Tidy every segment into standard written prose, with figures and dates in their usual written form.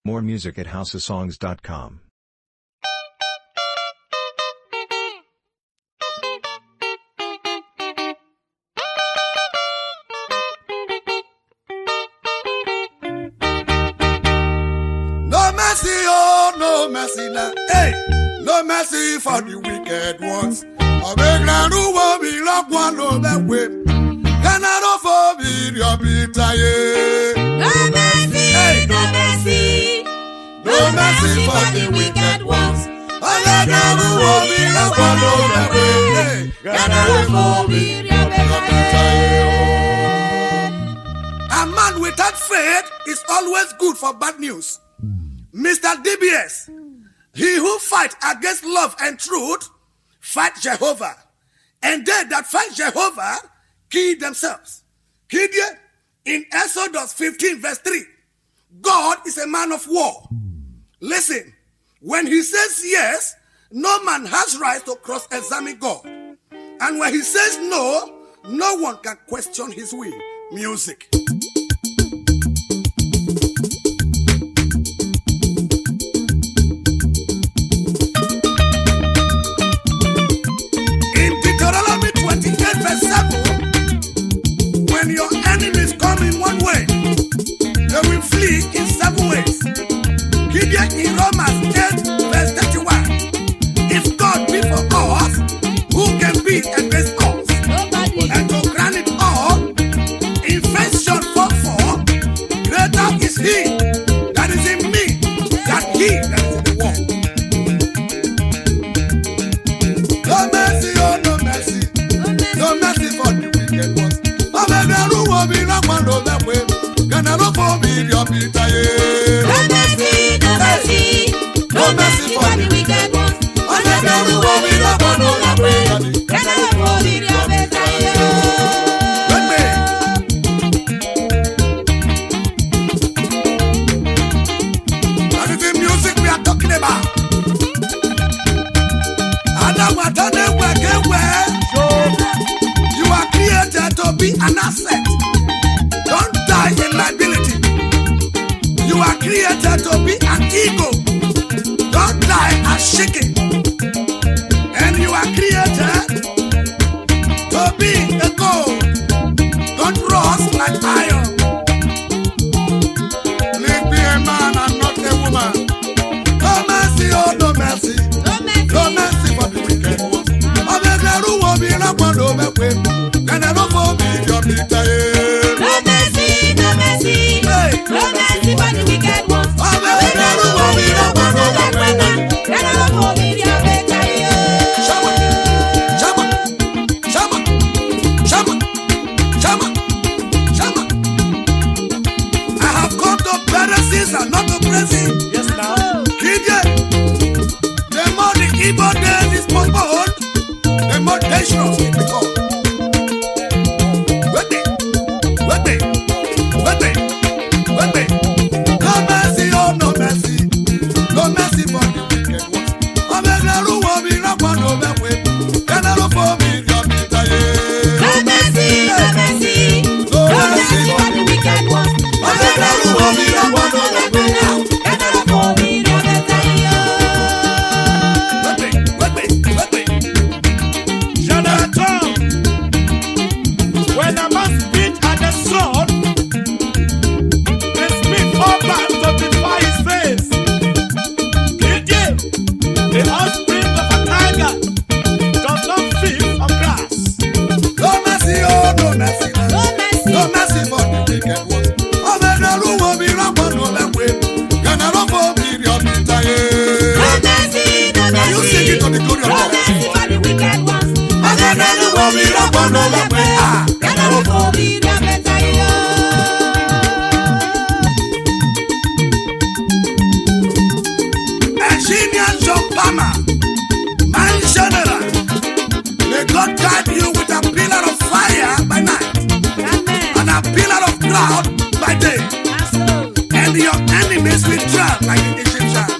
More music at houseofsongs.com. No mercy, oh, no mercy now. Hey, no mercy for the wicked ones. I beg now, who will be locked one of that way? Can I forbid your bitter? No mercy, hey. No mercy, no mercy for the wicked ones. I beg now, who will be locked one of that way? Can I forbid your bitter? A man without faith is always good for bad news. Mr. DBS, he who fight against love and truth, fight Jehovah. And they that fight Jehovah, kill themselves. Kidia, in Exodus 15 verse 3, God is a man of war. Listen, when he says yes, no man has right to cross-examine God. And when he says no, no one can question his will. Music. When your enemies come in one way, they will flee in 7 ways. Gideon in Romans 8 verse 31. If God be for us, who can be against us? Nobody. And to grant it all, in 1 John 4:4, greater is he that is in me than he that is in the world. No mercy, oh no mercy, no mercy for the wicked ones. No mercy, no mercy, no mercy for the wicked ones. Can I forbid your bitter? That is the music we are talking about. You are created to be an asset. Don't die in liability. You are created to be an ego. Don't die as shaking. And you are created to be a gold. Don't rust like iron. Make me a man and not a woman. No mercy, oh no mercy. No mercy. No mercy for the wicked ones. I beg you, who will be like one of them? And I don't forbid your bitter. No mercy, no mercy, Hey. no mercy for the wicked ones. I beg you, who will be like one of them? Can I forbid your bitter? Shama, Shama, Shama, Shama, Shama, Shama. I have come to better Caesar, not to praise him. Yes, now. Gideon, the more the evil day is postponed, the more dangerous it becomes. No mercy, oh no mercy, no mercy for the wicked ones. I beg you, who will be like one of them? Can I forbid your bitter? No mercy, no mercy, no mercy for the wicked ones. I beg you, who will be like one of them? Can I forbid your bitter? Jonathan, when a man spit at the sword, the spit fall back to defy his face. Gideon, the offspring of a tiger, does not feed on grass. No mercy, oh no mercy, No mercy. no mercy for the wicked ones. I beg you, who will be like one of them? Can I forbid your bitter? No mercy, no Now you sing mercy, it to the glory of no God. mercy for the wicked ones. I beg you, who will be like one of them? Can I forbid your bitter? Engineer John Palmer, man general, may God guide you with a pillar of fire by night Amen. and a pillar of cloud by day, and your enemies will drown like the Egyptians.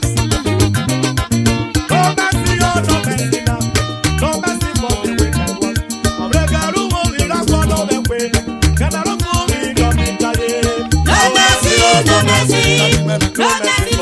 No mercy, oh no mercy now. No mercy for the wicked ones. I beg you, who will be like one of them? Can I forbid your bitter? No mercy, no mercy, no mercy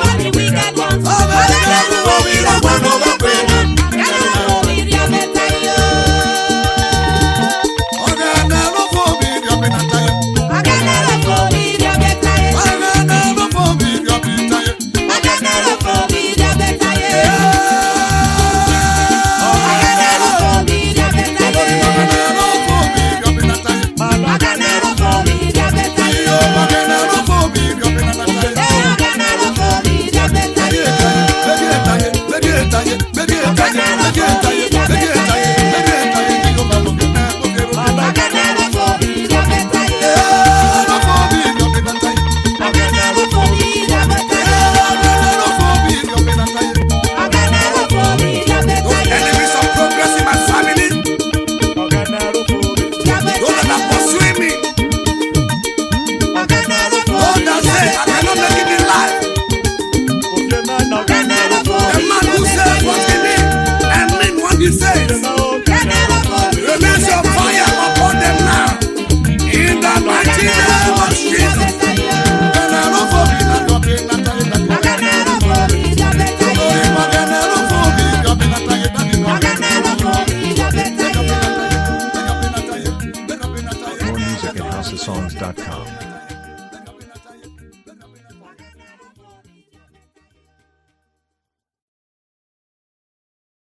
music at housesongs.com.